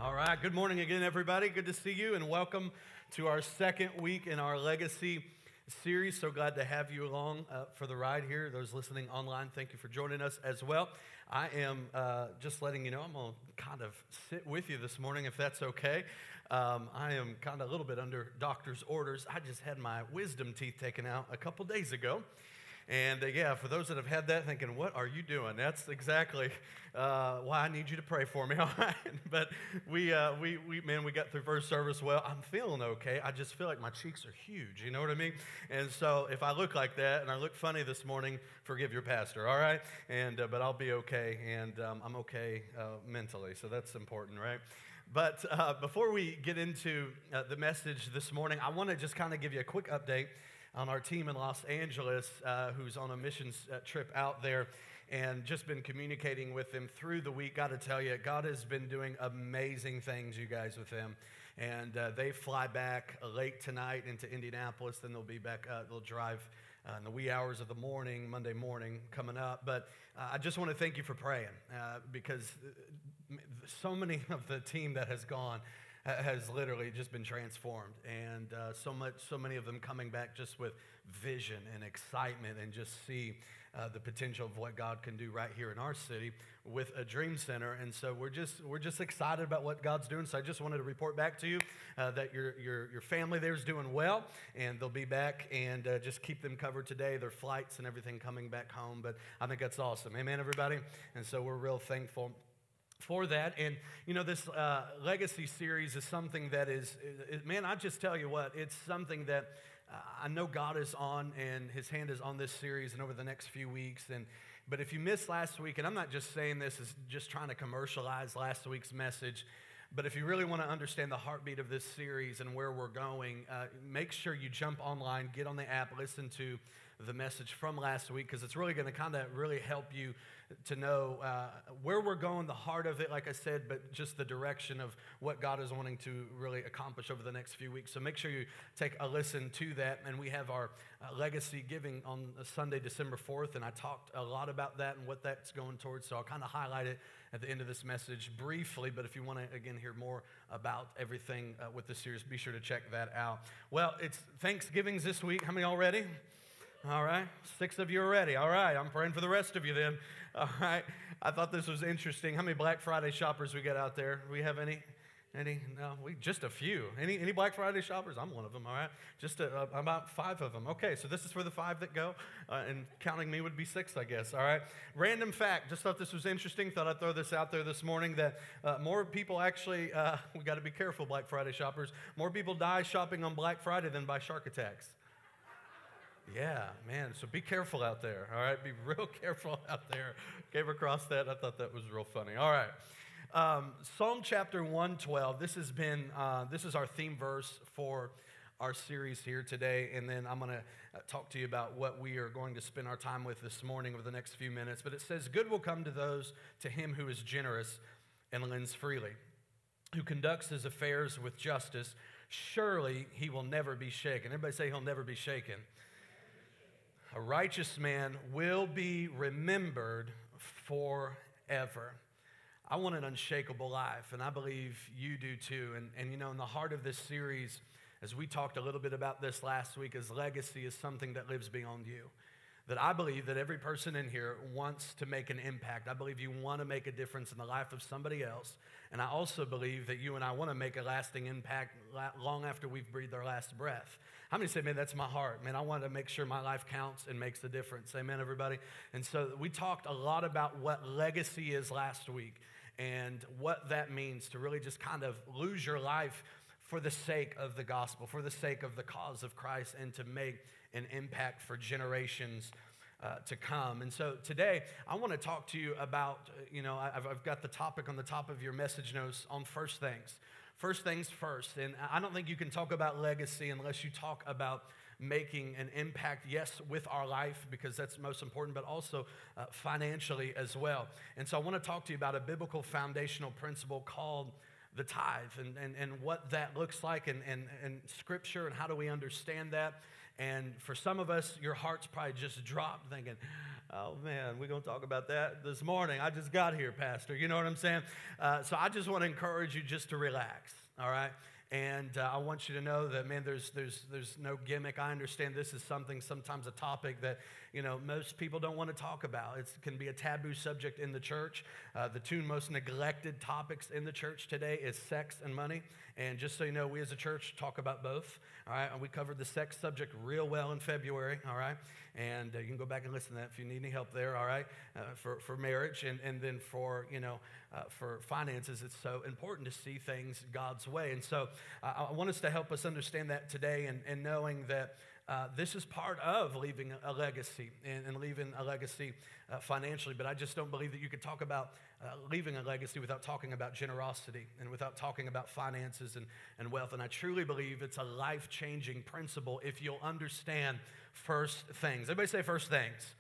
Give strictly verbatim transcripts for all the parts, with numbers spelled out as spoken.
All right, good morning again, everybody. Good to see you, and welcome to our second week in our Legacy series. So glad to have you along uh, for the ride here. Those listening online, thank you for joining us as well. I am uh, just letting you know, I'm going to kind of sit with you this morning, if that's okay. Um, I am kind of a little bit under doctor's orders. I just had my wisdom teeth taken out a couple days ago. And uh, yeah, for those that have had that thinking, what are you doing? That's exactly uh, why I need you to pray for me, all right? But we, uh, we, we, man, we got through first service well. I'm feeling okay. I just feel like my cheeks are huge, you know what I mean? And so if I look like that and I look funny this morning, forgive your pastor, all right? And uh, but I'll be okay, and um, I'm okay uh, mentally, so that's important, right? But uh, before we get into uh, the message this morning, I want to just kind of give you a quick update on our team in Los Angeles, uh, who's on a missions uh, trip out there, and just been communicating with them through the week. Got to tell you, God has been doing amazing things, you guys, with them. And uh, they fly back late tonight into Indianapolis, then they'll be back, uh, they'll drive uh, in the wee hours of the morning, Monday morning coming up. But uh, I just want to thank you for praying, uh, because so many of the team that has gone has literally just been transformed, and uh, so much, so many of them coming back just with vision and excitement, and just see uh, the potential of what God can do right here in our city with a Dream Center. And so we're just we're just excited about what God's doing. So I just wanted to report back to you uh, that your your your family there is doing well, and they'll be back, and uh, just keep them covered today. Their flights and everything coming back home. But I think that's awesome, amen, everybody. And so we're real thankful for that. And you know, this uh, legacy series is something that is, is, man, I just tell you what, it's something that uh, I know God is on, and his hand is on this series and over the next few weeks. And but if you missed last week, and I'm not just saying this as just trying to commercialize last week's message, but if you really want to understand the heartbeat of this series and where we're going, uh, make sure you jump online, get on the app, listen to the message from last week, because it's really going to kind of really help you to know uh, where we're going, the heart of it, like I said, but just the direction of what God is wanting to really accomplish over the next few weeks. So make sure you take a listen to that. And we have our uh, legacy giving on Sunday, December fourth, and I talked a lot about that and what that's going towards. So I'll kind of highlight it at the end of this message briefly, but if you want to, again, hear more about everything uh, with the series, be sure to check that out. Well, it's Thanksgiving's this week. How many already? All right, six of you are ready. All right, I'm praying for the rest of you then. All right, I thought this was interesting. How many Black Friday shoppers we got out there? We have any? Any? No, we just a few. Any any Black Friday shoppers? I'm one of them, all right? Just a, a, about five of them. Okay, so this is for the five that go, uh, and counting me would be six, I guess, all right? Random fact, just thought this was interesting. Thought I'd throw this out there this morning, that uh, more people actually, uh, we got to be careful, Black Friday shoppers, more people die shopping on Black Friday than by shark attacks. Yeah, man, so be careful out there, all right? Be real careful out there. Came across that. I thought that was real funny. All right. Um, Psalm chapter one twelve. This has been, uh, this is our theme verse for our series here today, and then I'm going to talk to you about what we are going to spend our time with this morning over the next few minutes. But it says, good will come to those, to him who is generous and lends freely, who conducts his affairs with justice. Surely he will never be shaken. Everybody say he'll never be shaken. A righteous man will be remembered forever. I want an unshakable life, and I believe you do too. And, and you know, in the heart of this series, as we talked a little bit about this last week, is legacy is something that lives beyond you. That I believe that every person in here wants to make an impact. I believe you want to make a difference in the life of somebody else. And I also believe that you and I want to make a lasting impact long after we've breathed our last breath. How many say, man, that's my heart. Man, I want to make sure my life counts and makes a difference. Amen, everybody? And so we talked a lot about what legacy is last week and what that means to really just kind of lose your life for the sake of the gospel, for the sake of the cause of Christ, and to make an impact for generations uh, to come. And so today, I want to talk to you about, you know, I've, I've got the topic on the top of your message notes on first things. First things first. And I don't think you can talk about legacy unless you talk about making an impact, yes, with our life, because that's most important, but also uh, financially as well. And so I want to talk to you about a biblical foundational principle called the tithe, and, and, and what that looks like, and, and, and scripture, and how do we understand that. And for some of us, your heart's probably just dropped thinking, oh man, we're going to talk about that this morning. I just got here, Pastor. You know what I'm saying? Uh, so I just want to encourage you just to relax, all right? And uh, I want you to know that, man, there's there's there's no gimmick. I understand this is something, sometimes a topic that, you know, most people don't want to talk about. It can be a taboo subject in the church. Uh, the two most neglected topics in the church today is sex and money. And just so you know, we as a church talk about both, all right? And we covered the sex subject real well in February, all right? And uh, you can go back and listen to that if you need any help there, all right? Uh, for, for marriage and, and then for, you know, uh, for finances, it's so important to see things God's way. And so uh, I want us to help us understand that today and, and knowing that Uh, this is part of leaving a legacy and, and leaving a legacy uh, financially, but I just don't believe that you could talk about uh, leaving a legacy without talking about generosity and without talking about finances and, and wealth. And I truly believe it's a life-changing principle if you'll understand first things. Everybody say first things.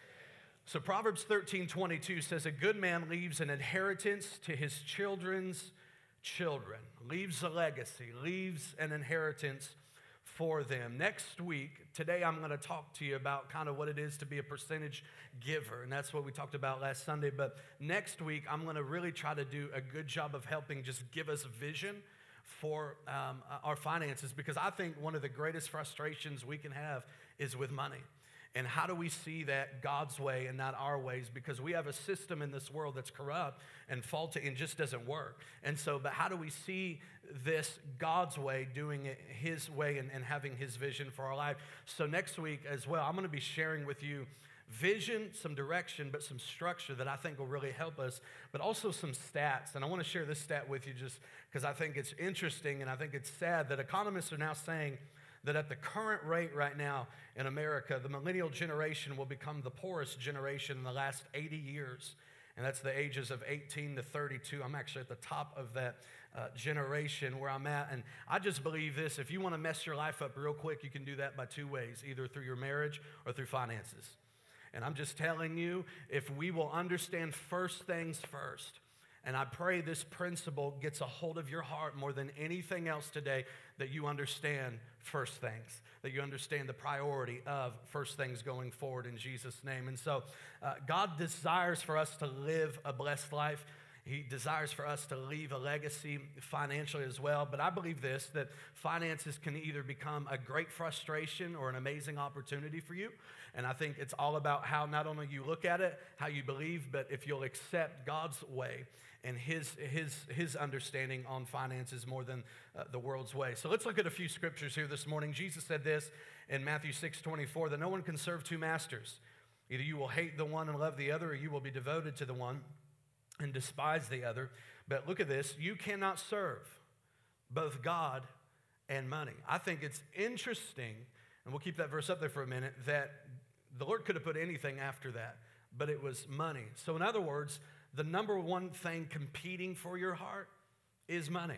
So Proverbs thirteen twenty-two says, a good man leaves an inheritance to his children's children, leaves a legacy, leaves an inheritance for them. Next week, today I'm going to talk to you about kind of what it is to be a percentage giver, and that's what we talked about last Sunday. But next week, I'm going to really try to do a good job of helping just give us vision for um, our finances, because I think one of the greatest frustrations we can have is with money. And how do we see that God's way and not our ways? Because we have a system in this world that's corrupt and faulty and just doesn't work. And so, but how do we see this God's way, doing it His way and, and having His vision for our life? So next week as well, I'm going to be sharing with you vision, some direction, but some structure that I think will really help us, but also some stats. And I want to share this stat with you just because I think it's interesting and I think it's sad that economists are now saying that at the current rate right now in America, the millennial generation will become the poorest generation in the last eighty years. And that's the ages of eighteen to thirty-two. I'm actually at the top of that uh, generation where I'm at. And I just believe this, if you want to mess your life up real quick, you can do that by two ways, either through your marriage or through finances. And I'm just telling you, if we will understand first things first, and I pray this principle gets a hold of your heart more than anything else today, that you understand first things, that you understand the priority of first things going forward in Jesus' name. And so uh, God desires for us to live a blessed life. He desires for us to leave a legacy financially as well. But I believe this, that finances can either become a great frustration or an amazing opportunity for you. And I think it's all about how not only you look at it, how you believe, but if you'll accept God's way and his his his understanding on finances more than uh, the world's way. So let's look at a few scriptures here this morning. Jesus said this in Matthew six twenty-four, that no one can serve two masters. Either you will hate the one and love the other, or you will be devoted to the one and despise the other. But look at this, you cannot serve both God and money. I think it's interesting, and we'll keep that verse up there for a minute, that the Lord could have put anything after that, but it was money. So in other words, the number one thing competing for your heart is money.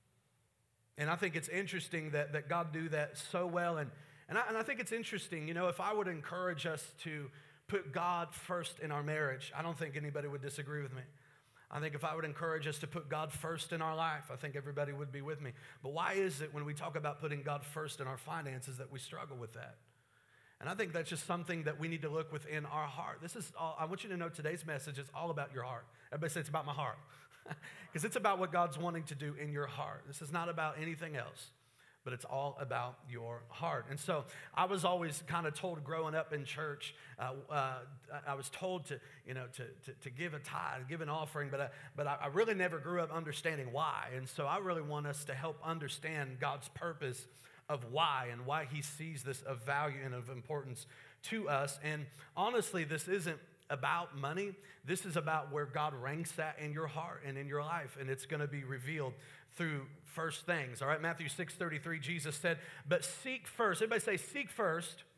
And I think it's interesting that, that God do that so well. And, and, I, and I think it's interesting, you know, if I would encourage us to put God first in our marriage, I don't think anybody would disagree with me. I think if I would encourage us to put God first in our life, I think everybody would be with me. But why is it when we talk about putting God first in our finances that we struggle with that? And I think that's just something that we need to look within our heart. This is all, I want you to know today's message is all about your heart. Everybody say it's about my heart. Because it's about what God's wanting to do in your heart. This is not about anything else, but it's all about your heart. And so I was always kind of told growing up in church, uh, uh, I was told to, you know, to, to, to give a tithe, give an offering, but, I, but I really never grew up understanding why. And so I really want us to help understand God's purpose of why and why he sees this of value and of importance to us. And honestly, this isn't about money. This is about where God ranks that in your heart and in your life, and it's going to be revealed through first things. All right, Matthew six thirty-three, Jesus said, but seek first, everybody say seek first, seek first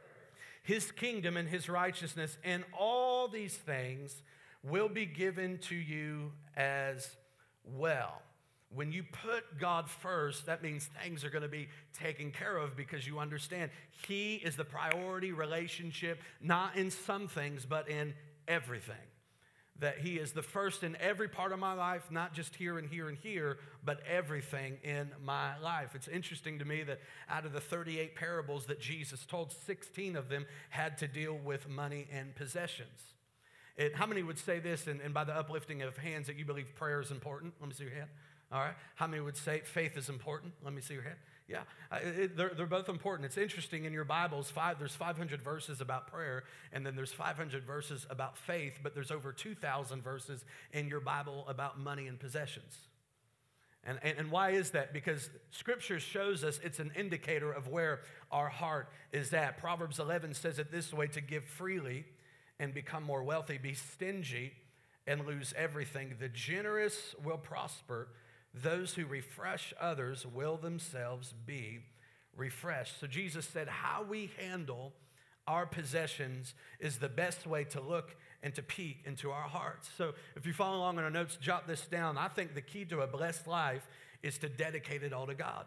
his kingdom and his righteousness, and all these things will be given to you as well. When you put God first, that means things are going to be taken care of because you understand he is the priority relationship, not in some things, but in everything. that he is the first in every part of my life, not just here and here and here, but everything in my life. It's interesting to me that out of the thirty-eight parables that Jesus told, sixteen of them had to deal with money and possessions. It, how many would say this, and, and by the uplifting of hands, that you believe prayer is important? Let me see your hand. All right. How many would say faith is important? Let me see your hand. Yeah, uh, it, they're, they're both important. It's interesting in your Bibles, five, there's five hundred verses about prayer, and then there's five hundred verses about faith, but there's over two thousand verses in your Bible about money and possessions. And, and, and why is that? Because Scripture shows us it's an indicator of where our heart is at. Proverbs eleven says it this way: to give freely and become more wealthy, be stingy and lose everything. The generous will prosper. Those who refresh others will themselves be refreshed. So Jesus said how we handle our possessions is the best way to look and to peek into our hearts. So if you follow along in our notes, jot this down. I think the key to a blessed life is to dedicate it all to God.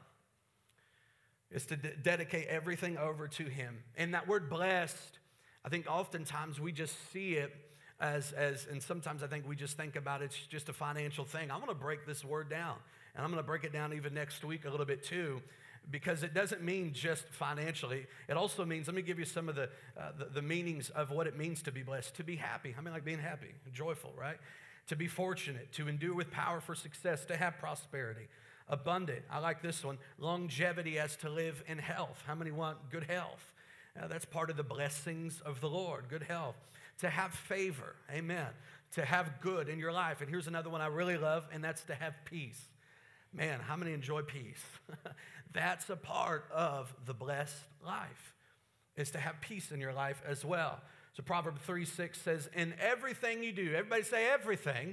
It's to de- dedicate everything over to Him. And that word blessed, I think oftentimes we just see it As, as, and sometimes I think we just think about it's just a financial thing. I'm going to break this word down, and I'm going to break it down even next week a little bit too, because it doesn't mean just financially. It also means, let me give you some of the, uh, the, the meanings of what it means to be blessed. To be happy. How many like being happy? Joyful, right? To be fortunate, to endure with power for success, to have prosperity. Abundant, I like this one. Longevity as to live in health. How many want good health? Uh, that's part of the blessings of the Lord, good health. To have favor, amen. To have good in your life. And here's another one I really love, and that's to have peace. Man, how many enjoy peace? That's a part of the blessed life, is to have peace in your life as well. So Proverbs three six says, in everything you do, everybody say everything,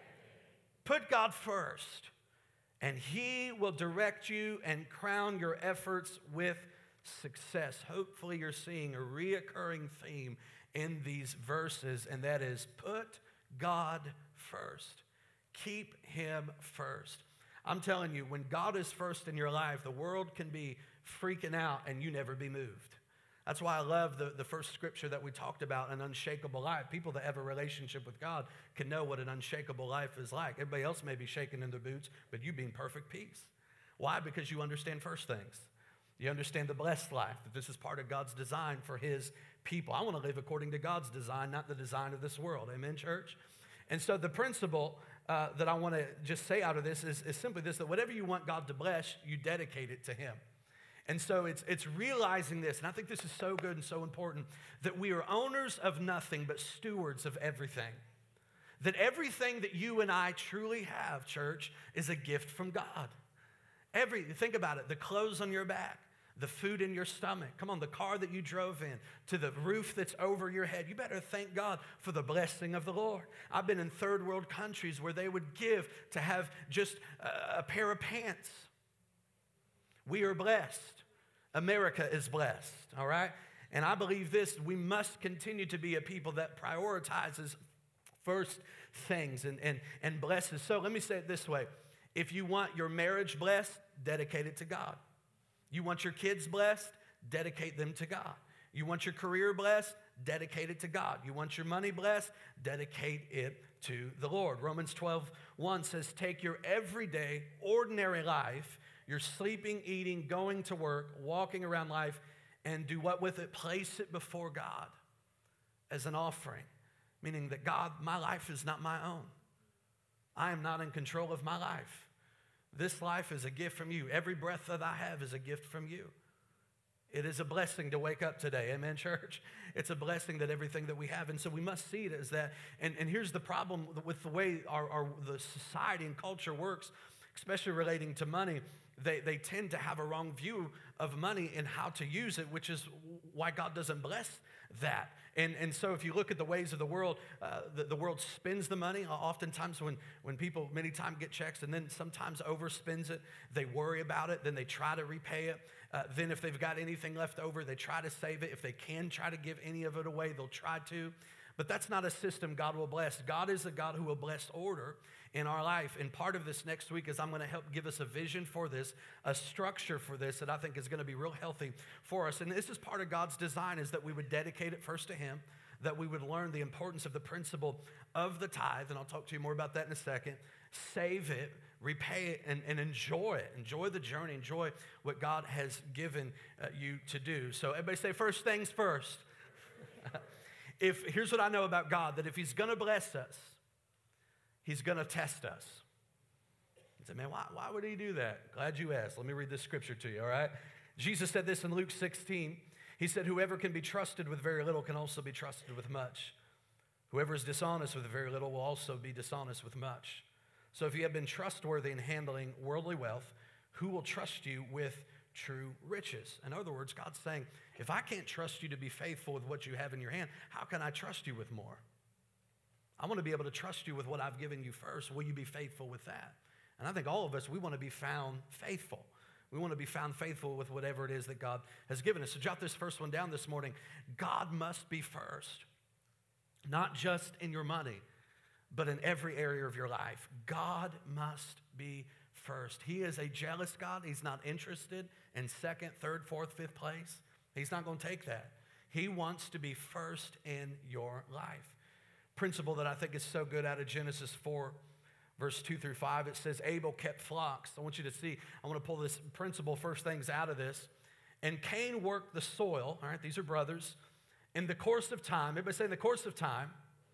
put God first, and He will direct you and crown your efforts with success. Hopefully you're seeing a reoccurring theme in these verses, and that is put God first. Keep Him first. I'm telling you, when God is first in your life, the world can be freaking out and you never be moved. That's why I love the, the first scripture that we talked about, an unshakable life. People that have a relationship with God can know what an unshakable life is like. Everybody else may be shaking in their boots, but you be in perfect peace. Why? Because you understand first things. You understand the blessed life, that this is part of God's design for His people. I want to live according to God's design, not the design of this world. Amen, church? And so the principle uh, that I want to just say out of this is, is simply this, that whatever you want God to bless, you dedicate it to Him. And so it's, it's realizing this, and I think this is so good and so important, that we are owners of nothing but stewards of everything. That everything that you and I truly have, church, is a gift from God. Every, think about it, the clothes on your back, the food in your stomach, come on, the car that you drove in, to the roof that's over your head. You better thank God for the blessing of the Lord. I've been in third world countries where they would give to have just a, a pair of pants. We are blessed. America is blessed, all right? And I believe this, we must continue to be a people that prioritizes first things and, and, and blesses. So let me say it this way. If you want your marriage blessed, dedicate it to God. You want your kids blessed, dedicate them to God. You want your career blessed, dedicate it to God. You want your money blessed, dedicate it to the Lord. Romans twelve one says, take your everyday, ordinary life, your sleeping, eating, going to work, walking around life, and do what with it? Place it before God as an offering, meaning that God, my life is not my own. I am not in control of my life. This life is a gift from you. Every breath that I have is a gift from you. It is a blessing to wake up today. Amen, church? It's a blessing that everything that we have. And so we must see it as that. And, and here's the problem with the way our, our the society and culture works, especially relating to money. They, they tend to have a wrong view of money and how to use it, which is why God doesn't bless that. And, and so if you look at the ways of the world, uh, the, the world spends the money. Oftentimes when, when people many times get checks and then sometimes overspends it, they worry about it, then they try to repay it. Uh, then if they've got anything left over, they try to save it. If they can try to give any of it away, they'll try to. But that's not a system God will bless. God is a God who will bless order in our life. And part of this next week is I'm going to help give us a vision for this, a structure for this that I think is going to be real healthy for us. And this is part of God's design, is that we would dedicate it first to Him. that we would learn the importance of the principle of the tithe, and I'll talk to you more about that in a second. Save it, repay it, and, and enjoy it. Enjoy the journey. Enjoy what God has given uh, you to do. So everybody say, first things first. If here's what I know about God, that if he's going to bless us, he's going to test us. You say, man, why, why would he do that? Glad you asked. Let me read this scripture to you, all right? Jesus said this in Luke sixteen. He said, whoever can be trusted with very little can also be trusted with much. Whoever is dishonest with very little will also be dishonest with much. So if you have been trustworthy in handling worldly wealth, who will trust you with true riches? In other words, God's saying, if I can't trust you to be faithful with what you have in your hand, how can I trust you with more? I want to be able to trust you with what I've given you first. Will you be faithful with that? And I think all of us, we want to be found faithful. We want to be found faithful with whatever it is that God has given us. So jot this first one down this morning. God must be first, not just in your money, but in every area of your life. God must be first. He is a jealous God. He's not interested in second, third, fourth, fifth place. He's not going to take that. He wants to be first in your life. Principle that I think is so good out of Genesis four, verse two through five. It says, Abel kept flocks. I want you to see, I want to pull this principle, first things out of this. And Cain worked the soil. All right, these are brothers. In the course of time, everybody say in the course of time,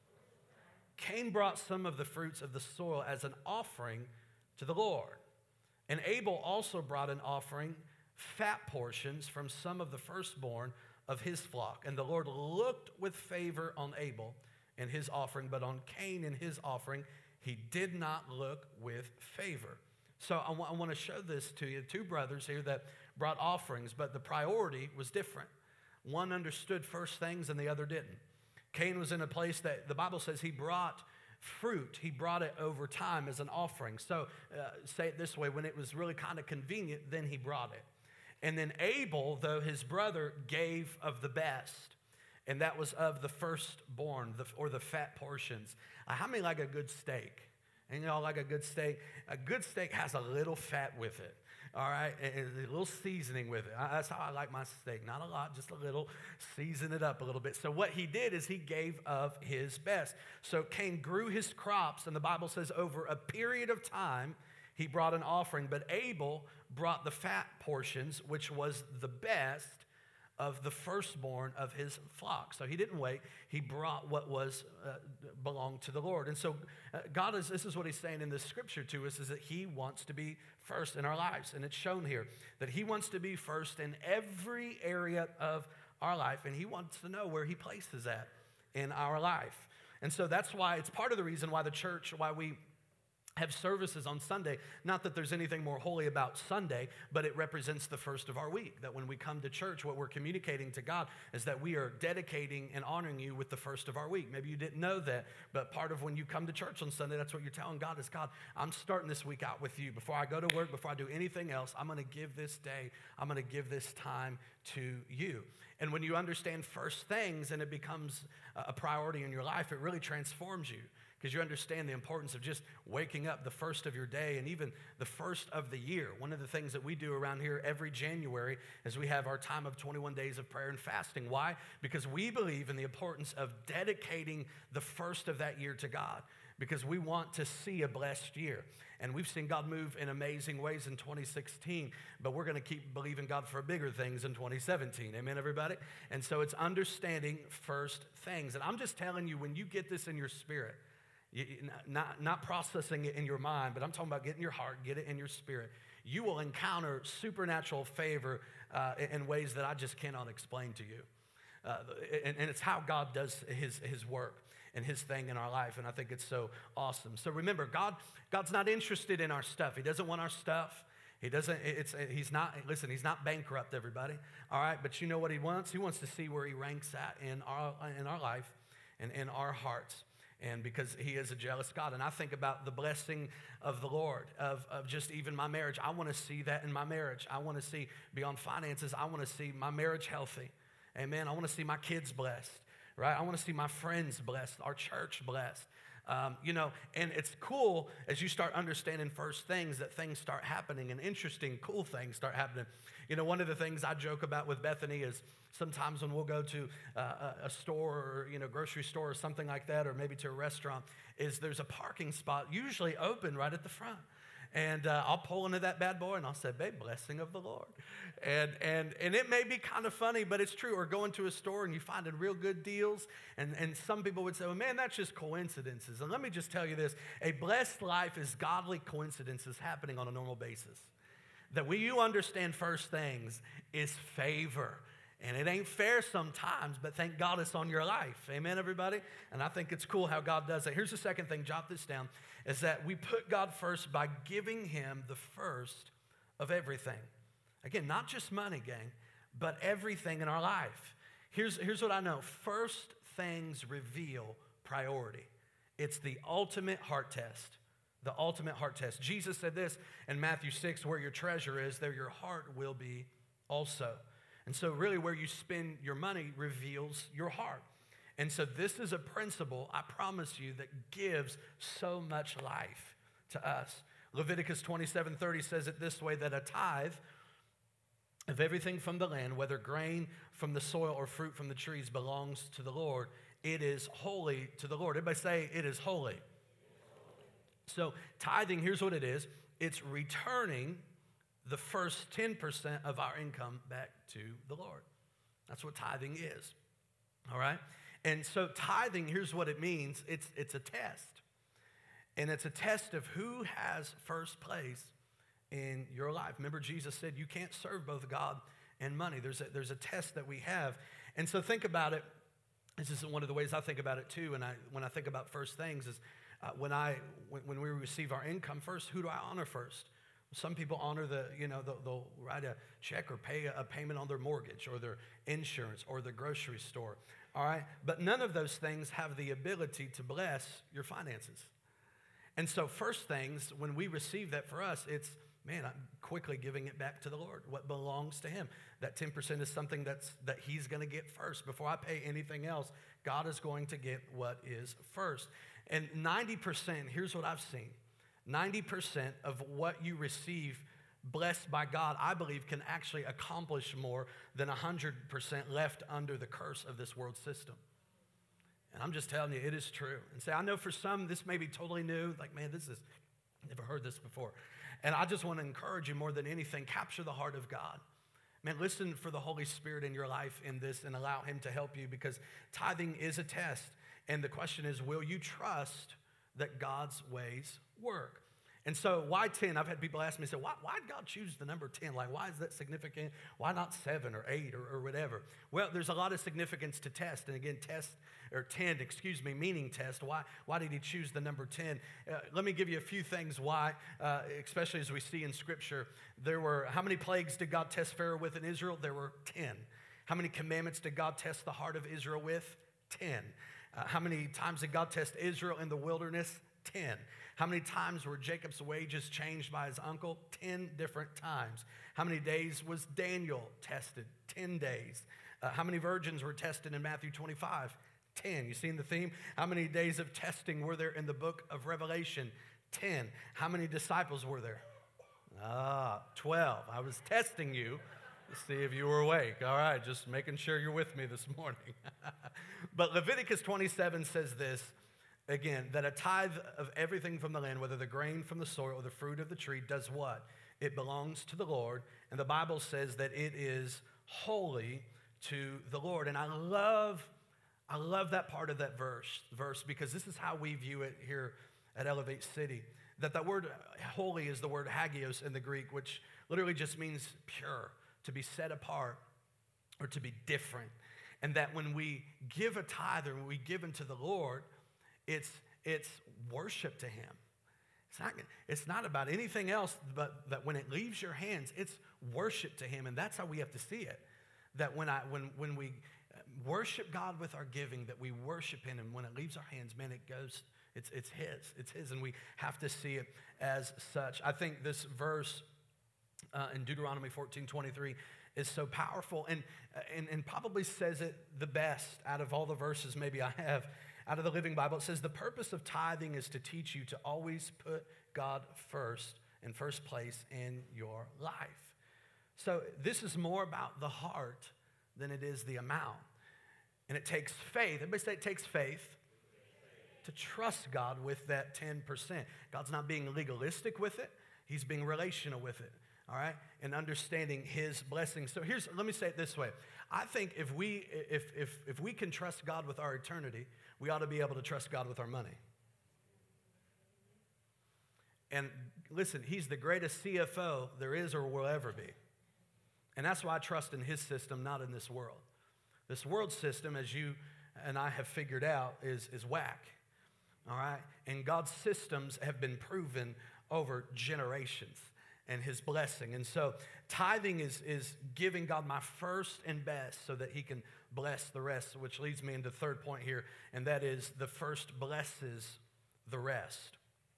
Cain brought some of the fruits of the soil as an offering to the Lord. And Abel also brought an offering, fat portions from some of the firstborn of his flock. And the Lord looked with favor on Abel and his offering, but on Cain and his offering, he did not look with favor. So I, w- I want to show this to you. Two brothers here that brought offerings, but the priority was different. One understood first things and the other didn't. Cain was in a place that the Bible says he brought fruit. He brought it over time as an offering. So uh, say it this way, when it was really kind of convenient, then he brought it. And then Abel, though his brother, gave of the best. And that was of the firstborn, the, or the fat portions. Uh, how many like a good steak? And you know, like a good steak? A good steak has a little fat with it. All right, and a little seasoning with it. That's how I like my steak. Not a lot, just a little. Season it up a little bit. So what he did is he gave of his best. So Cain grew his crops, and the Bible says over a period of time, he brought an offering. But Abel brought the fat portions, which was the best of the firstborn of his flock. So he didn't wait. He brought what was uh, belonged to the Lord. And so uh, God is, this is what he's saying in this scripture to us, is that he wants to be first in our lives. And it's shown here that he wants to be first in every area of our life. And he wants to know where he places that in our life. And so that's why it's part of the reason why the church, why we have services on Sunday. Not that there's anything more holy about Sunday, but it represents the first of our week. That when we come to church, what we're communicating to God is that we are dedicating and honoring you with the first of our week. Maybe you didn't know that, but part of when you come to church on Sunday, that's what you're telling God is, God, I'm starting this week out with you. Before I go to work, before I do anything else, I'm going to give this day, I'm going to give this time to you. And when you understand first things and it becomes a priority in your life, it really transforms you. Because you understand the importance of just waking up the first of your day and even the first of the year. One of the things that we do around here every January is we have our time of twenty-one days of prayer and fasting. Why? Because we believe in the importance of dedicating the first of that year to God. Because we want to see a blessed year. And we've seen God move in amazing ways in twenty sixteen, but we're going to keep believing God for bigger things in twenty seventeen. Amen, everybody? And so it's understanding first things. And I'm just telling you, when you get this in your spirit, You, not, not processing it in your mind, but I'm talking about getting your heart, get it in your spirit. You will encounter supernatural favor uh, in ways that I just cannot explain to you. Uh, and, and it's how God does his, his work and his thing in our life, and I think it's so awesome. So remember, God, God's not interested in our stuff. He doesn't want our stuff. He doesn't, it's, he's not, listen, he's not bankrupt, everybody. All right, but you know what he wants? He wants to see where he ranks at in our, in our life and in our hearts. And because he is a jealous God. And I think about the blessing of the Lord, of, of just even my marriage. I want to see that in my marriage. I want to see beyond finances. I want to see my marriage healthy. Amen. I want to see my kids blessed, right? I want to see my friends blessed, our church blessed. Um, you know, and it's cool as you start understanding first things that things start happening and interesting, cool things start happening. You know, one of the things I joke about with Bethany is sometimes when we'll go to uh, a, a store or, you know, grocery store or something like that, or maybe to a restaurant, is there's a parking spot usually open right at the front. And uh, I'll pull into that bad boy and I'll say, babe, blessing of the Lord. And and and it may be kind of funny, but it's true. Or going to a store and you finding real good deals. And, and some people would say, well, man, that's just coincidences. And let me just tell you this. A blessed life is godly coincidences happening on a normal basis. That when you understand first things is favor. And it ain't fair sometimes, but thank God it's on your life. Amen, everybody? And I think it's cool how God does that. Here's the second thing, jot this down, is that we put God first by giving him the first of everything. Again, not just money, gang, but everything in our life. Here's, here's what I know. First things reveal priority. It's the ultimate heart test. The ultimate heart test. Jesus said this in Matthew six, where your treasure is, there your heart will be also. And so really where you spend your money reveals your heart. And so this is a principle, I promise you, that gives so much life to us. Leviticus twenty-seven thirty says it this way, that a tithe of everything from the land, whether grain from the soil or fruit from the trees, belongs to the Lord. It is holy to the Lord. Everybody say, it is holy. So tithing, here's what it is. It's returning the first ten percent of our income back to the Lord. That's what tithing is, all right? And so tithing, here's what it means. It's, it's a test, and it's a test of who has first place in your life. Remember, Jesus said you can't serve both God and money. There's a, there's a test that we have. And so think about it. This is one of the ways I think about it too, and I, when I think about first things is uh, when, I, when, when we receive our income first, who do I honor first? Some people honor the, you know, they'll, they'll write a check or pay a payment on their mortgage or their insurance or the grocery store, all right? But none of those things have the ability to bless your finances. And so first things, when we receive that for us, it's, man, I'm quickly giving it back to the Lord, what belongs to him. That ten percent is something that's that he's going to get first. Before I pay anything else, God is going to get what is first. And ninety percent, here's what I've seen. ninety percent of what you receive blessed by God, I believe, can actually accomplish more than one hundred percent left under the curse of this world system. And I'm just telling you, it is true. And say, I know for some, this may be totally new. Like, man, this is, never heard this before. And I just want to encourage you more than anything, capture the heart of God. Man, listen for the Holy Spirit in your life in this and allow him to help you, because tithing is a test. And the question is, will you trust that God's ways work? And so why ten? I've had people ask me, say, why, why did God choose the number ten? Like, why is that significant? Why not seven or eight or, or whatever? Well, there's a lot of significance to test. And again, test, or ten, excuse me, meaning test. Why, why did he choose the number ten? Uh, let me give you a few things why, uh, especially as we see in Scripture. There were, how many plagues did God test Pharaoh with in Israel? There were ten. How many commandments did God test the heart of Israel with? ten. Uh, how many times did God test Israel in the wilderness? ten. How many times were Jacob's wages changed by his uncle? ten different times. How many days was Daniel tested? ten days. Uh, how many virgins were tested in Matthew twenty-five? ten. You seen the theme? How many days of testing were there in the book of Revelation? ten. How many disciples were there? Ah, twelve. I was testing you to see if you were awake. All right, just making sure you're with me this morning. But Leviticus twenty-seven says this, again, that a tithe of everything from the land, whether the grain from the soil or the fruit of the tree, does what? It belongs to the Lord. And the Bible says that it is holy to the Lord. And I love, I love that part of that verse, verse because this is how we view it here at Elevate City. That that word holy is the word hagios in the Greek, which literally just means pure, to be set apart, or to be different. And that when we give a tithe or when we give unto the Lord, It's it's worship to him. It's not, it's not about anything else, but that when it leaves your hands, it's worship to him. And that's how we have to see it. That when I when when we worship God with our giving, that we worship him, and when it leaves our hands, man, it goes, it's it's his. It's his, and we have to see it as such. I think this verse uh, in Deuteronomy fourteen twenty-three is so powerful and, and, and probably says it the best out of all the verses maybe I have. Out of the Living Bible, it says, the purpose of tithing is to teach you to always put God first, in first place in your life. So this is more about the heart than it is the amount. And it takes faith. Everybody say it takes faith to trust God with that ten percent. God's not being legalistic with it. He's being relational with it, all right? And understanding his blessings. So here's, let me say it this way. I think if we, if, if, if we can trust God with our eternity, we ought to be able to trust God with our money. And listen, he's the greatest C F O there is or will ever be. And that's why I trust in his system, not in this world. This world system, as you and I have figured out, is, is whack, all right? And God's systems have been proven over generations and his blessing. And so tithing is, is giving God my first and best so that he can bless the rest, which leads me into the third point here, and that is the first blesses the rest.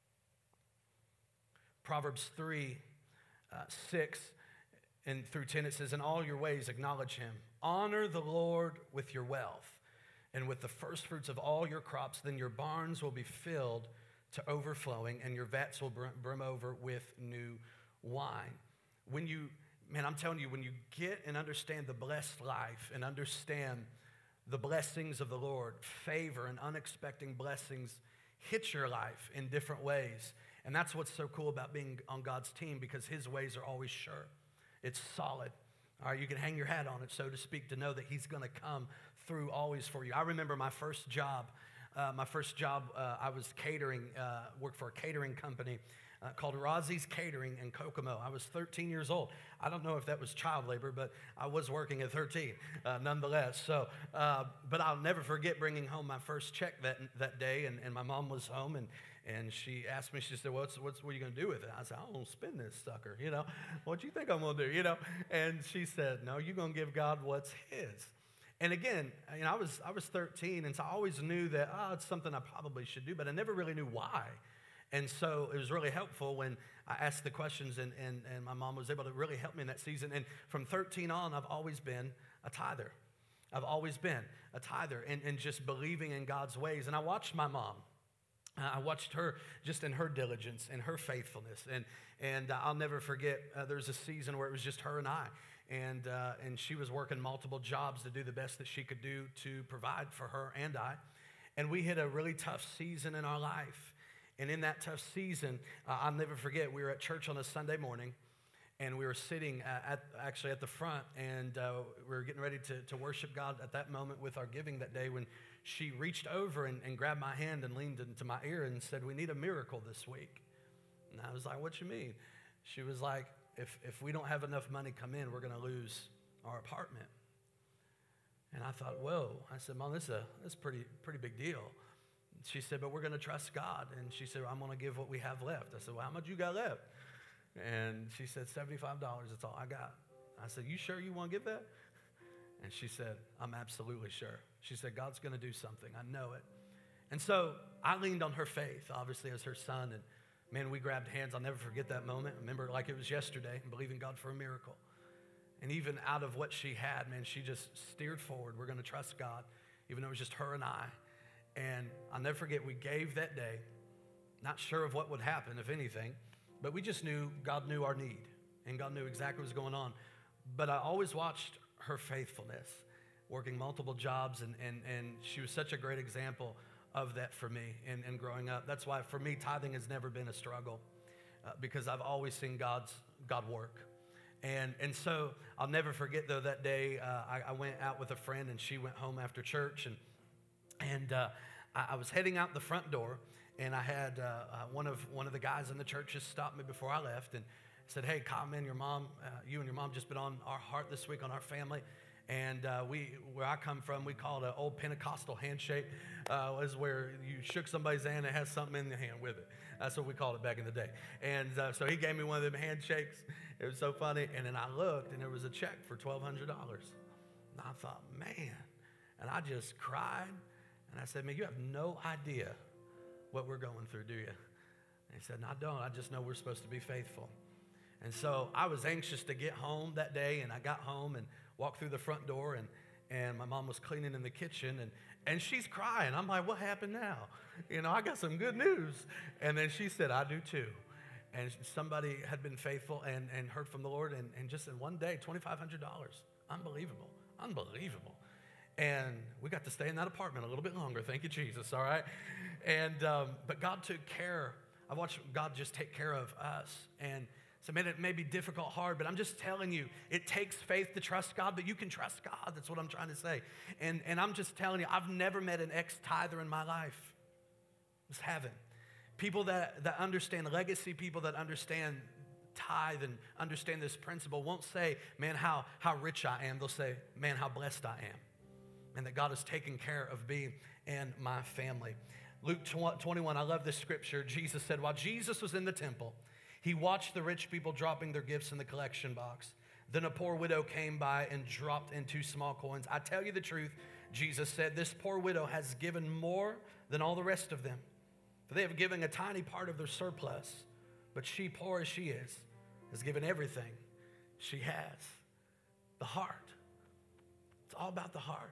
Proverbs three, uh, six, and through ten, it says, in all your ways acknowledge him. Honor the Lord with your wealth and with the first fruits of all your crops. Then your barns will be filled to overflowing and your vats will brim, brim over with new wine. When you, man, I'm telling you, when you get and understand the blessed life and understand the blessings of the Lord, favor and unexpected blessings hit your life in different ways. And that's what's so cool about being on God's team, because his ways are always sure. It's solid. All right, you can hang your hat on it, so to speak, to know that he's going to come through always for you. I remember my first job. Uh, my first job, uh, I was catering, uh, worked for a catering company uh, called Rozzi's Catering in Kokomo. I was thirteen years old. I don't know if that was child labor, but I was working at thirteen, uh, nonetheless. So, uh, but I'll never forget bringing home my first check that that day, and, and my mom was home, and And she asked me, she said, what's, what's, what are you going to do with it? I said, I'm going to spend this sucker, you know. What do you think I'm going to do, you know? And she said, no, you're going to give God what's his. And again, you know, I was I was thirteen, and so I always knew that, oh, it's something I probably should do, but I never really knew why. And so it was really helpful when I asked the questions, and, and, and my mom was able to really help me in that season. And from thirteen on, I've always been a tither. I've always been a tither and, and just believing in God's ways. And I watched my mom. I watched her just in her diligence and her faithfulness. And, and uh, I'll never forget, uh, there was a season where it was just her and I. And, uh, and she was working multiple jobs to do the best that she could do to provide for her and I. And we hit a really tough season in our life. And in that tough season, uh, I'll never forget, we were at church on a Sunday morning. And we were sitting uh, at actually at the front. And uh, we were getting ready to, to worship God at that moment with our giving that day, when she reached over and, and grabbed my hand and leaned into my ear and said, we need a miracle this week. And I was like, what you mean? She was like, if, if we don't have enough money come in, we're going to lose our apartment. And I thought, whoa. I said, Mom, this is a, this is a pretty, pretty big deal. She said, but we're going to trust God. And she said, well, I'm going to give what we have left. I said, well, how much you got left? And she said, seventy-five dollars, that's all I got. I said, you sure you want to give that? And she said, I'm absolutely sure. She said, God's going to do something. I know it. And so I leaned on her faith, obviously, as her son. And, man, we grabbed hands. I'll never forget that moment. I remember it like it was yesterday, believing God for a miracle. And even out of what she had, man, she just steered forward. We're going to trust God, even though it was just her and I. And I'll never forget, we gave that day, not sure of what would happen, if anything, but we just knew God knew our need, and God knew exactly what was going on. But I always watched her faithfulness, working multiple jobs, and, and, and she was such a great example of that for me and, and growing up. That's why for me, tithing has never been a struggle, uh, because I've always seen God's God work. And, and so I'll never forget, though, that day uh, I, I went out with a friend, and she went home after church, and, and uh, I, I was heading out the front door, and I had uh, uh, one of one of the guys in the church just stopped me before I left and said, hey, Kyle, man, your mom, uh, you and your mom just been on our heart this week, on our family. And uh, we, where I come from, we call it an old Pentecostal handshake. Uh, was where you shook somebody's hand and has something in the hand with it. That's what we called it back in the day. And uh, so he gave me one of them handshakes. It was so funny. And then I looked, and there was a check for twelve hundred dollars. And I thought, man. And I just cried. And I said, man, you have no idea what we're going through, do you? And he said, no, I don't. I just know we're supposed to be faithful. And so I was anxious to get home that day, and I got home and walked through the front door, and and my mom was cleaning in the kitchen, and, and she's crying. I'm like, what happened now? You know, I got some good news. And then she said, I do too. And somebody had been faithful and, and heard from the Lord, and, and just in one day, twenty-five hundred dollars. Unbelievable, unbelievable. And we got to stay in that apartment a little bit longer. Thank you, Jesus, all right? And, um, but God took care. I watched God just take care of us. And so man, it may be difficult, hard, but I'm just telling you, it takes faith to trust God, but you can trust God. That's what I'm trying to say. And, and I'm just telling you, I've never met an ex-tither in my life. Just haven't. People that, that understand legacy, people that understand tithe and understand this principle won't say, man, how, how rich I am. They'll say, man, how blessed I am. And that God is taking care of me and my family. Luke twenty-one, I love this scripture. Jesus said, while Jesus was in the temple, he watched the rich people dropping their gifts in the collection box. Then a poor widow came by and dropped in two small coins. I tell you the truth, Jesus said, this poor widow has given more than all the rest of them. For they have given a tiny part of their surplus, but she, poor as she is, has given everything she has. The heart. It's all about the heart.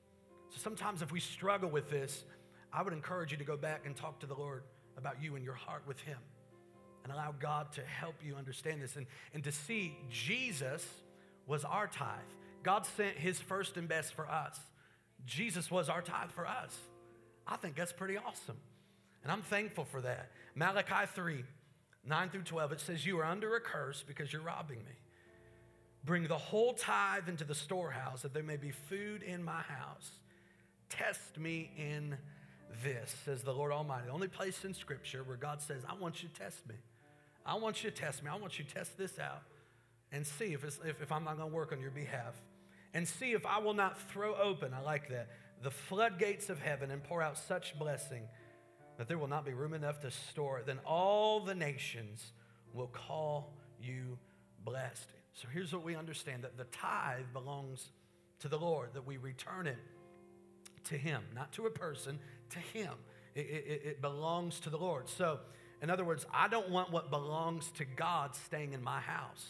So sometimes if we struggle with this, I would encourage you to go back and talk to the Lord about you and your heart with him and allow God to help you understand this and, and to see Jesus was our tithe. God sent his first and best for us. Jesus was our tithe for us. I think that's pretty awesome. And I'm thankful for that. Malachi three, nine through twelve, it says, you are under a curse because you're robbing me. Bring the whole tithe into the storehouse that there may be food in my house. Test me in this, says the Lord Almighty. The only place in Scripture where God says, I want you to test me. I want you to test me. I want you to test this out and see if, it's, if, if I'm not going to work on your behalf. And see if I will not throw open, I like that, the floodgates of heaven and pour out such blessing that there will not be room enough to store it. Then all the nations will call you blessed. So here's what we understand, that the tithe belongs to the Lord, that we return it to him, not to a person, to him. It, it, it belongs to the Lord. So, in other words, I don't want what belongs to God staying in my house.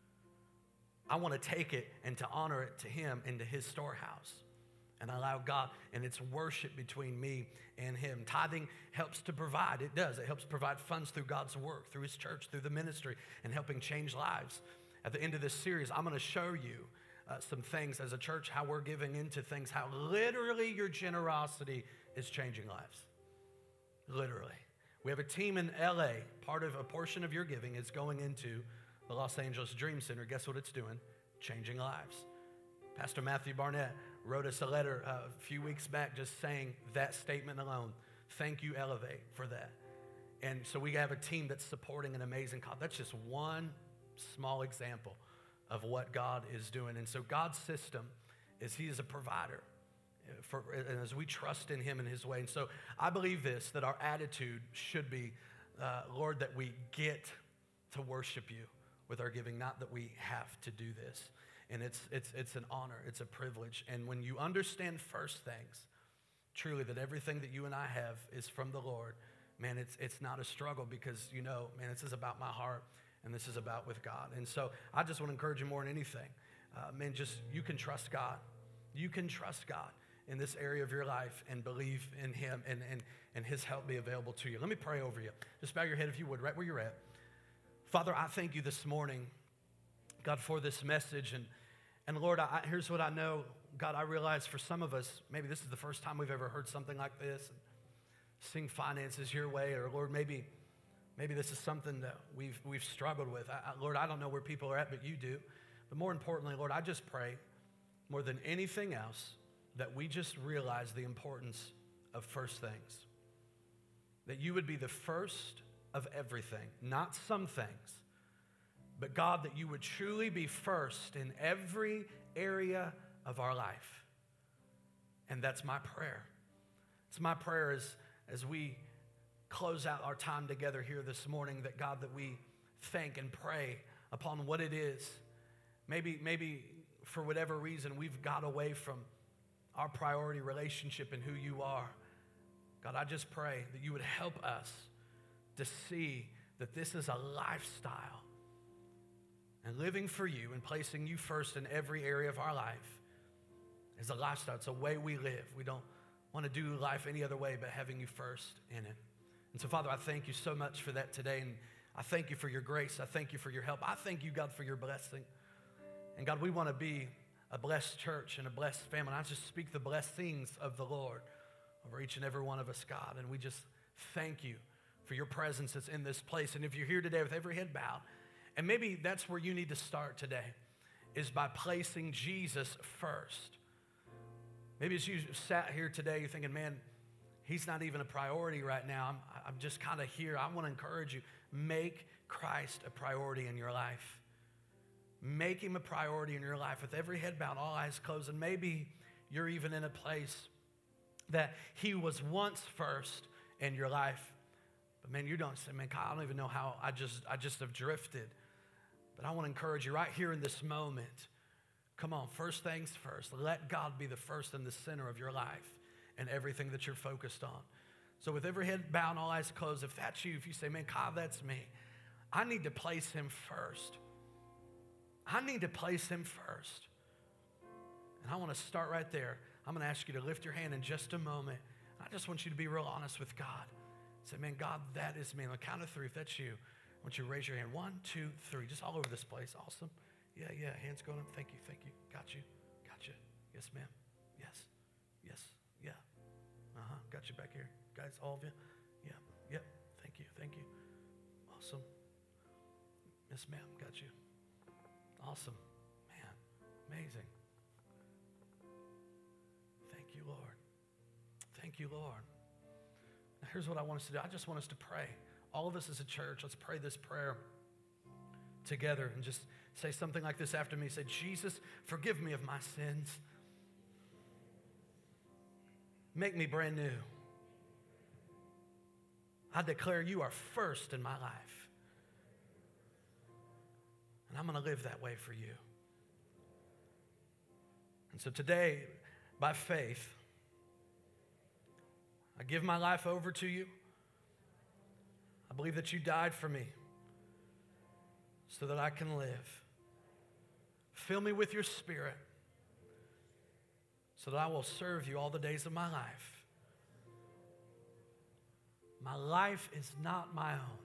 I want to take it and to honor it to him into his storehouse and allow God, and it's worship between me and him. Tithing helps to provide. It does. It helps provide funds through God's work, through his church, through the ministry, and helping change lives. At the end of this series, I'm going to show you uh, some things as a church, how we're giving into things, how literally your generosity is changing lives. Literally. We have a team in L A. Part of a portion of your giving is going into the Los Angeles Dream Center. Guess what it's doing? Changing lives. Pastor Matthew Barnett wrote us a letter uh, a few weeks back just saying that statement alone. Thank you, Elevate, for that. And so we have a team that's supporting an amazing cause. That's just one small example of what God is doing. And so God's system is he is a provider. For, and as we trust in him and his way. And so I believe this, that our attitude should be, uh, Lord, that we get to worship you with our giving, not that we have to do this. And it's it's it's an honor, it's a privilege. And when you understand first things, truly that everything that you and I have is from the Lord, man, it's it's not a struggle because, you know, man, this is about my heart and this is about with God. And so I just want to encourage you more than anything. Uh, man, just you can trust God. You can trust God in this area of your life and believe in him and, and, and his help be available to you. Let me pray over you. Just bow your head if you would, right where you're at. Father, I thank you this morning, God, for this message. And, and Lord, I, here's what I know. God, I realize for some of us, maybe this is the first time we've ever heard something like this. And seeing finances your way, or Lord, maybe maybe this is something that we've, we've struggled with. I, I, Lord, I don't know where people are at, but you do. But more importantly, Lord, I just pray more than anything else that we just realize the importance of first things. That you would be the first of everything, not some things, but God, that you would truly be first in every area of our life. And that's my prayer. It's my prayer as, as we close out our time together here this morning, that God, that we think and pray upon what it is. Maybe, maybe for whatever reason we've got away from our priority relationship and who you are. God, I just pray that you would help us to see that this is a lifestyle and living for you and placing you first in every area of our life. It's a lifestyle. It's a way we live. We don't want to do life any other way but having you first in it. And so, Father, I thank you so much for that today. And I thank you for your grace. I thank you for your help. I thank you, God, for your blessing. And God, we want to be a blessed church and a blessed family. And I just speak the blessings of the Lord over each and every one of us, God. And we just thank you for your presence that's in this place. And if you're here today with every head bowed, and maybe that's where you need to start today, is by placing Jesus first. Maybe as you sat here today, you're thinking, man, he's not even a priority right now. I'm, I'm just kind of here. I want to encourage you, make Christ a priority in your life. Make him a priority in your life with every head bowed, all eyes closed. And maybe you're even in a place that he was once first in your life. But man, you don't say, man, Kyle, I don't even know how I just, I just have drifted. But I want to encourage you right here in this moment. Come on, first things first. Let God be the first and the center of your life and everything that you're focused on. So with every head bowed and all eyes closed, if that's you, if you say, man, Kyle, that's me, I need to place him first. I need to place him first. And I want to start right there. I'm going to ask you to lift your hand in just a moment. I just want you to be real honest with God. Say, man, God, that is me. On the count of three, if that's you, I want you to raise your hand. One, two, three. Just all over this place. Awesome. Yeah, yeah. Hands going up. Thank you, thank you. Got you. Got you. Yes, ma'am. Yes. Yes. Yeah. Uh-huh. Got you back here. Guys, all of you. Yeah. Yep. Thank you. Thank you. Awesome. Yes, ma'am. Got you. Awesome. Man. Amazing. Thank you, Lord. Thank you, Lord. Now, here's what I want us to do. I just want us to pray. All of us as a church, let's pray this prayer together and just say something like this after me. Say, Jesus, forgive me of my sins. Make me brand new. I declare you are first in my life. And I'm going to live that way for you. And so today, by faith, I give my life over to you. I believe that you died for me so that I can live. Fill me with your Spirit so that I will serve you all the days of my life. My life is not my own.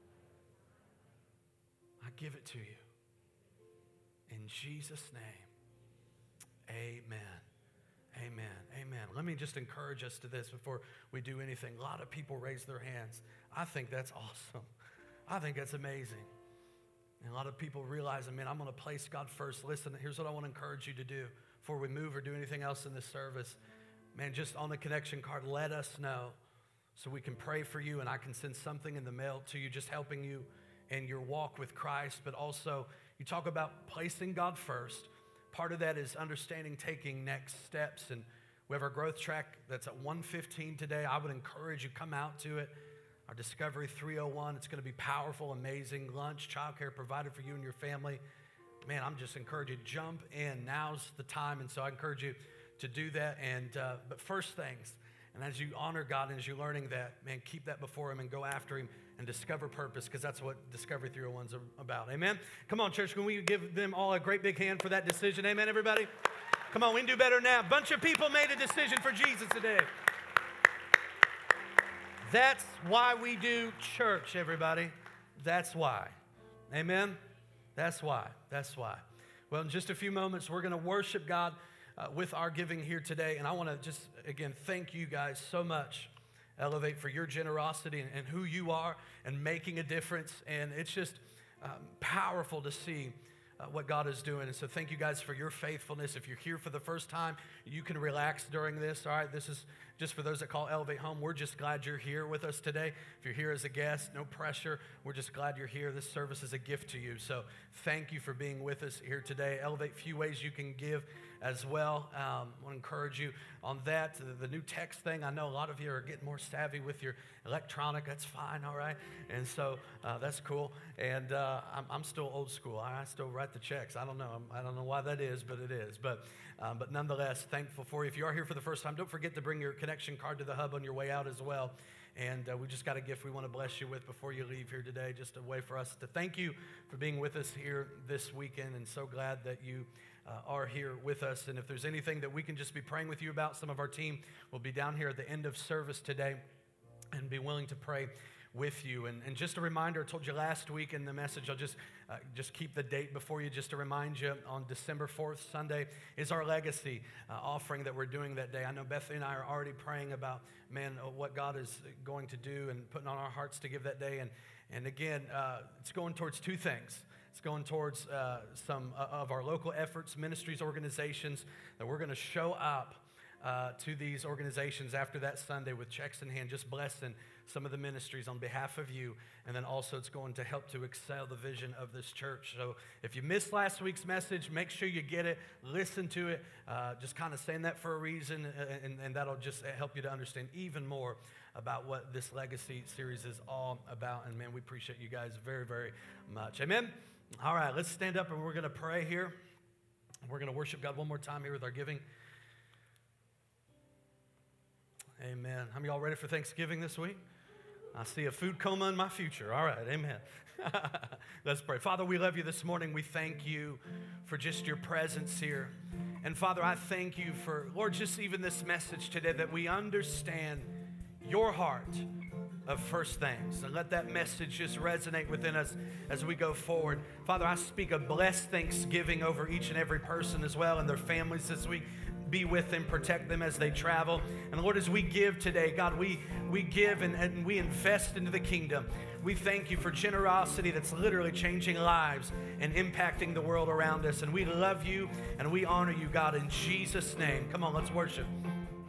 I give it to you. In Jesus' name, amen. Amen. Amen. Let me just encourage us to this before we do anything. A lot of people raise their hands. I think that's awesome. I think that's amazing. And a lot of people realize, I mean, I'm going to place God first. Listen, here's what I want to encourage you to do before we move or do anything else in this service. Man, just on the connection card, let us know so we can pray for you and I can send something in the mail to you, just helping you in your walk with Christ. But also, you talk about placing God first. Part of that is understanding taking next steps. And we have our growth track that's at one fifteen today. I would encourage you, come out to it. Our Discovery three oh one, it's going to be powerful, amazing. Lunch, childcare provided for you and your family. Man, I'm just encouraging you, jump in. Now's the time. And so I encourage you to do that. And uh, But first things, and as you honor God and as you're learning that, man, keep that before him and go after him and discover purpose, because that's what Discovery three oh one's about. Amen? Come on, church, can we give them all a great big hand for that decision? Amen, everybody? Come on, we can do better now. A bunch of people made a decision for Jesus today. That's why we do church, everybody. That's why. Amen? That's why. That's why. Well, in just a few moments, we're going to worship God uh, with our giving here today. And I want to just, again, thank you guys so much, Elevate, for your generosity and, and who you are and making a difference. And it's just um, powerful to see uh, what God is doing. And so thank you guys for your faithfulness. If you're here for the first time, you can relax during this. All right, this is just for those that call Elevate home. We're just glad you're here with us today. If you're here as a guest, no pressure. We're just glad you're here. This service is a gift to you. So thank you for being with us here today. Elevate, few ways you can give as well. Um, I want to encourage you on that. The, the new text thing, I know a lot of you are getting more savvy with your electronic. That's fine, all right? And so uh, that's cool. And uh, I'm, I'm still old school. I, I still write the checks. I don't know. I'm, I don't know why that is, but it is. But um, but nonetheless, thankful for you. If you are here for the first time, don't forget to bring your connection card to the hub on your way out as well. And uh, we just got a gift we want to bless you with before you leave here today, just a way for us to thank you for being with us here this weekend, and so glad that you uh, are here with us. And if there's anything that we can just be praying with you about, some of our team will be down here at the end of service today and be willing to pray with you. And, and just a reminder, I told you last week in the message, I'll just uh, just keep the date before you just to remind you, on December fourth, Sunday, is our legacy uh, offering that we're doing that day. I know Bethany and I are already praying about, man, uh, what God is going to do and putting on our hearts to give that day. And, and again, uh, it's going towards two things. It's going towards uh, some uh, of our local efforts, ministries, organizations, that we're going to show up uh, to these organizations after that Sunday with checks in hand, just blessing some of the ministries on behalf of you. And then also it's going to help to excel the vision of this church. So if you missed last week's message, make sure you get it, listen to it, uh, just kind of saying that for a reason, and, and that'll just help you to understand even more about what this Legacy series is all about. And man, we appreciate you guys very, very much. Amen? All right, let's stand up and we're going to pray here. We're going to worship God one more time here with our giving. Amen. How many of y'all ready for Thanksgiving this week? I see a food coma in my future. All right, amen. Let's pray. Father, we love you this morning. We thank you for just your presence here. And Father, I thank you for, Lord, just even this message today, that we understand your heart of first things. And let that message just resonate within us as we go forward. Father, I speak a blessed Thanksgiving over each and every person as well and their families this week. Be with them, protect them as they travel. And Lord, as we give today, God, we, we give and, and we invest into the kingdom. We thank you for generosity that's literally changing lives and impacting the world around us. And we love you and we honor you, God, in Jesus' name. Come on, let's worship.